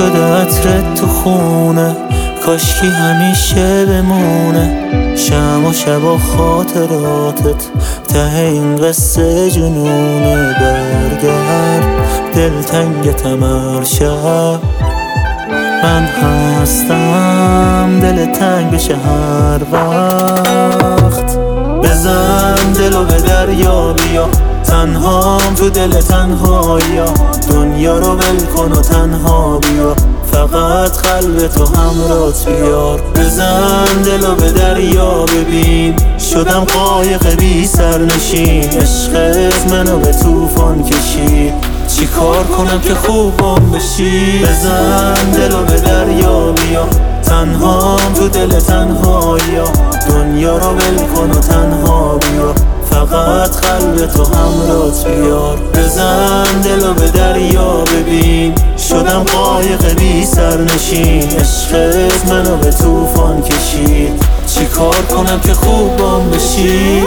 شده عطرت تو خونه، کاشکی همیشه بمونه. شم و شب و خاطراتت ته این قصه جنونه. برگرد دلتنگتم هر شب، من هستم دل تنگ بشه هر وقت. بزن دلو به دریا بیا، تنهام تو دل تنهایی. دنیا رو ول کن و تنها بیا، فقط قلب تو همراهت بیار. بزن دلو به دریا ببین، شدم قایق بی سرنشین. عشقت منو به طوفان کشید، چی کار کنم که خوبم بشی؟ بزن دلو به دریا بیا، تنهام تو دل تنهایی. دنیا رو ول کن و تنها بیا، فقط قلب تو همراهت بیار. بزن دلو به دریا ببین، شدم قایق بی سرنشین. عشقت منو به طوفان کشید، چی کار کنم که خوبم بشی؟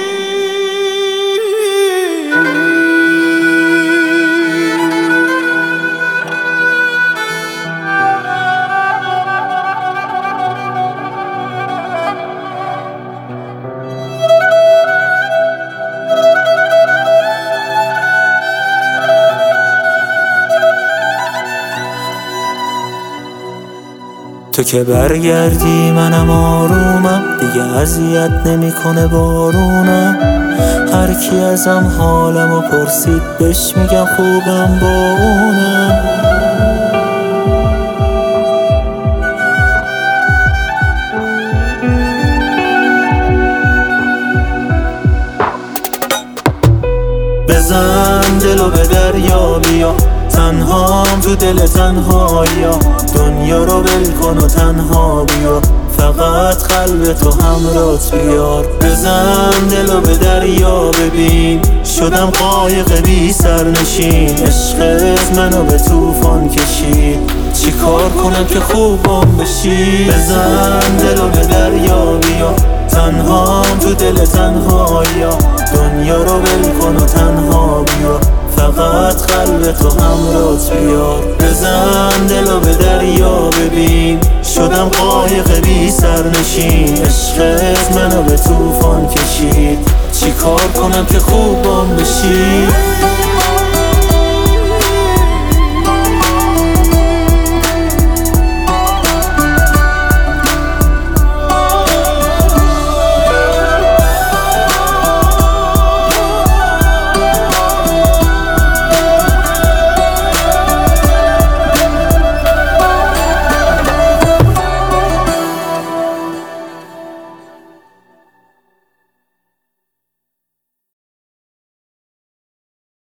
تو که برگردی منم آرومم، دیگه اذیت نمیکنه بارونم. هر کی ازم حالمو پرسید بهش میگم خوبم با اونم. بزن دلو به دریا بیا، تنهام تو دل تنهایی. دنیا رو ول کن و تنها بیا، فقط قلب تو همراهت بیار. بزن دلو به دریا ببین، شدم قایق بی سرنشین. عشقت منو به طوفان کشید، چی کار کنم که خوبم بشی؟ بزن دلو به دریا بیا، تنهام تو دل تنهایی. دنیا رو ول کن و تنها بیا، فقط قلب تو همراهت بیار. بزن دلو به دریا ببین، شدم قایق بی سرنشین. عشقت منو به طوفان کشید، چی کار کنم که خوبم بشی؟